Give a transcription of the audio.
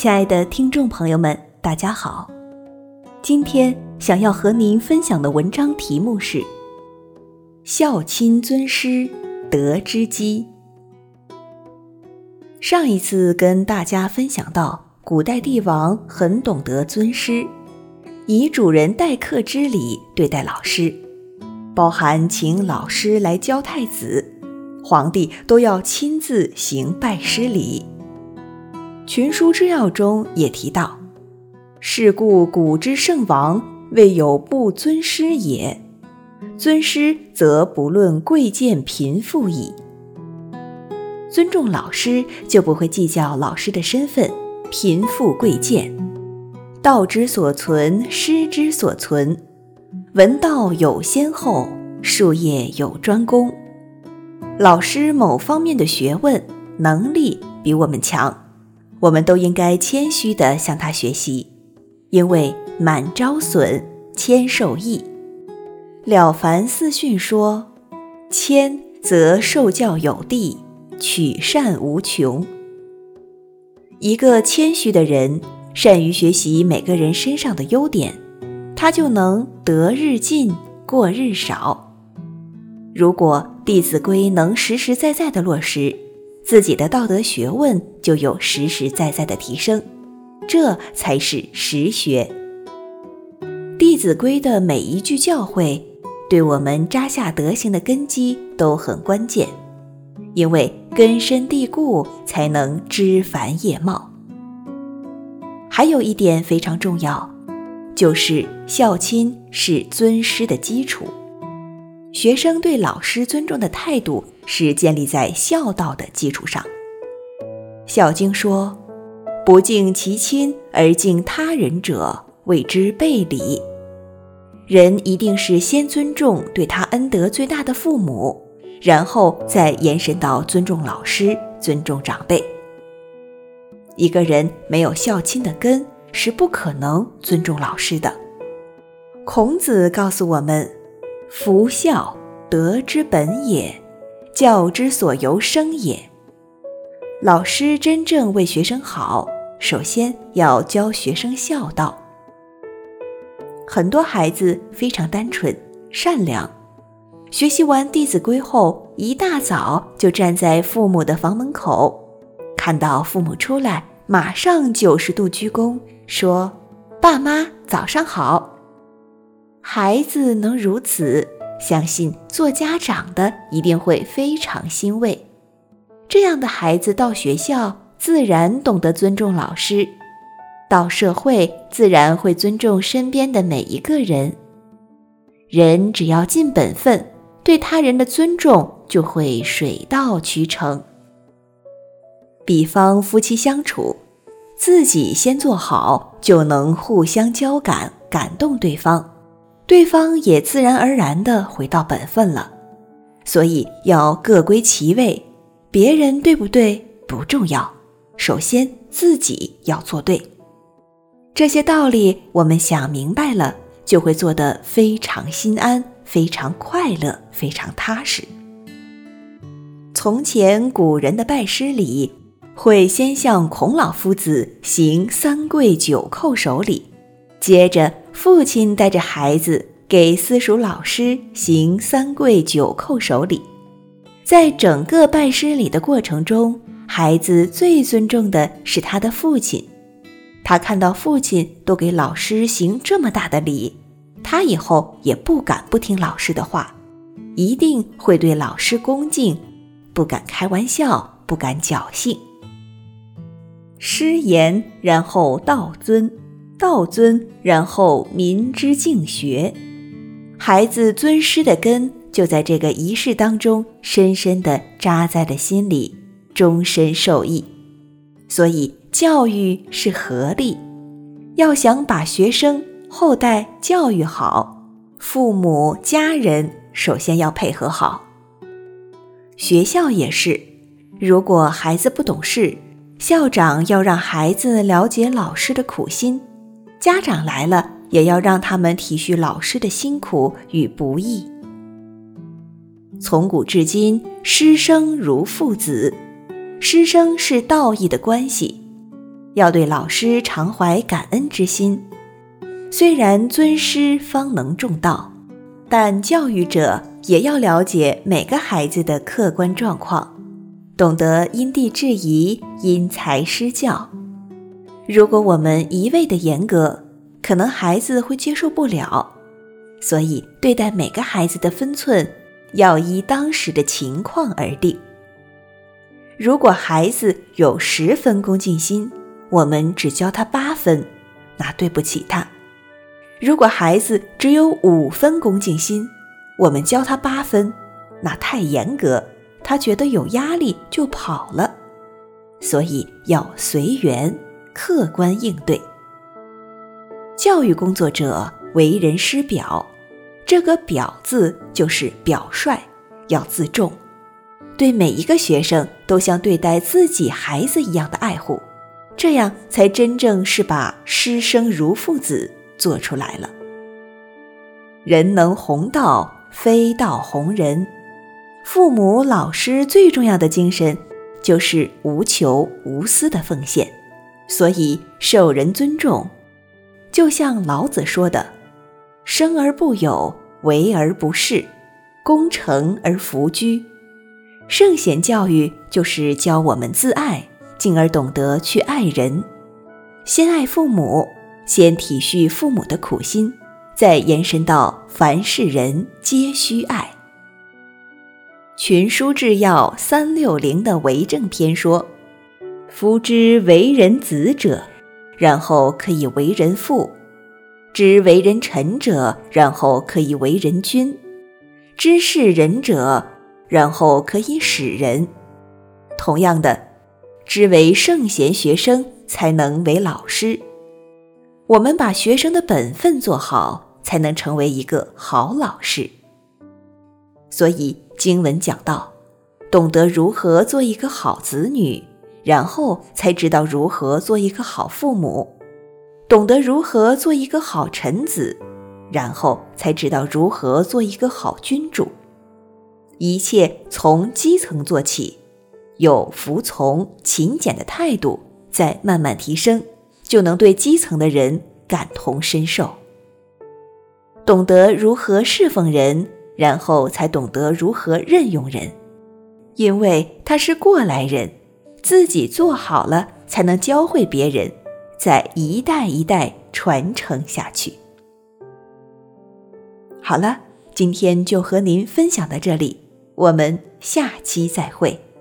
亲爱的听众朋友们，大家好。今天想要和您分享的文章题目是孝亲尊师，德之基。上一次跟大家分享到，古代帝王很懂得尊师，以主人待客之礼对待老师，包含请老师来教太子，皇帝都要亲自行拜师礼。群书之要中也提到，是故古之圣王未有不尊师也，尊师则不论贵贱贫富矣。尊重老师就不会计较老师的身份贫富贵贱，道之所存，师之所存，闻道有先后，术业有专攻。老师某方面的学问能力比我们强，我们都应该谦虚地向他学习，因为满招损，谦受益。了凡四训说，谦则受教有地，取善无穷。一个谦虚的人，善于学习每个人身上的优点，他就能得日进，过日少。如果《弟子规》能实实在在地落实，自己的道德学问就有实实在在的提升，这才是实学。《弟子规》的每一句教诲，对我们扎下德行的根基都很关键，因为根深蒂固，才能枝繁叶茂。还有一点非常重要，就是孝亲是尊师的基础。学生对老师尊重的态度是建立在孝道的基础上。孝经说，不敬其亲而敬他人者，谓之悖礼。人一定是先尊重对他恩德最大的父母，然后再延伸到尊重老师，尊重长辈。一个人没有孝亲的根，是不可能尊重老师的。孔子告诉我们，夫孝，德之本也，教之所由生也。老师真正为学生好，首先要教学生孝道。很多孩子非常单纯善良，学习完《弟子规》后，一大早就站在父母的房门口，看到父母出来，马上90度鞠躬，说：“爸妈早上好。”孩子能如此，相信做家长的一定会非常欣慰。这样的孩子到学校自然懂得尊重老师，到社会自然会尊重身边的每一个人。人只要尽本分，对他人的尊重就会水到渠成。比方夫妻相处，自己先做好，就能互相交感，感动对方，对方也自然而然地回到本分了。所以要各归其位，别人对不对不重要，首先自己要做对。这些道理我们想明白了，就会做得非常心安，非常快乐，非常踏实。从前古人的拜师礼，会先向孔老夫子行3跪9叩首礼，接着父亲带着孩子给私塾老师行3跪9叩首礼。在整个拜师礼的过程中，孩子最尊重的是他的父亲。他看到父亲都给老师行这么大的礼，他以后也不敢不听老师的话，一定会对老师恭敬，不敢开玩笑，不敢侥幸。师言，然后道尊，道尊，然后民之敬学。孩子尊师的根就在这个仪式当中深深地扎在了心里，终身受益。所以教育是合力，要想把学生后代教育好，父母家人首先要配合好。学校也是，如果孩子不懂事，校长要让孩子了解老师的苦心，家长来了也要让他们体恤老师的辛苦与不易。从古至今，师生如父子，师生是道义的关系。 要对老师常怀感恩之心。虽然尊师方能重道，但教育者也要了解每个孩子的客观状况，懂得因地制宜，因材施教。如果我们一味的严格，可能孩子会接受不了。所以对待每个孩子的分寸要依当时的情况而定。如果孩子有10分恭敬心，我们只教他8分，那对不起他。如果孩子只有5分恭敬心，我们教他8分，那太严格，他觉得有压力就跑了。所以要随缘，客观应对。教育工作者为人师表，这个表字就是表率，要自重，对每一个学生都像对待自己孩子一样的爱护，这样才真正是把师生如父子做出来了。人能弘道，非道弘人。父母老师最重要的精神就是无求无私的奉献，所以受人尊重。就像老子说的，生而不有，为而不恃，功成而弗居。圣贤教育就是教我们自爱，进而懂得去爱人。先爱父母，先体恤父母的苦心，再延伸到凡是人皆须爱。群书治要360的为政篇说，夫知为人子者，然后可以为人父；知为人臣者，然后可以为人君；知事人者，然后可以使人。同样的，知为圣贤学生，才能为老师。我们把学生的本分做好，才能成为一个好老师。所以经文讲到，懂得如何做一个好子女，然后才知道如何做一个好父母；懂得如何做一个好臣子，然后才知道如何做一个好君主。一切从基层做起，有服从勤俭的态度，再慢慢提升，就能对基层的人感同身受。懂得如何侍奉人，然后才懂得如何任用人，因为他是过来人，自己做好了才能教会别人，再一代一代传承下去。好了，今天就和您分享到这里，我们下期再会。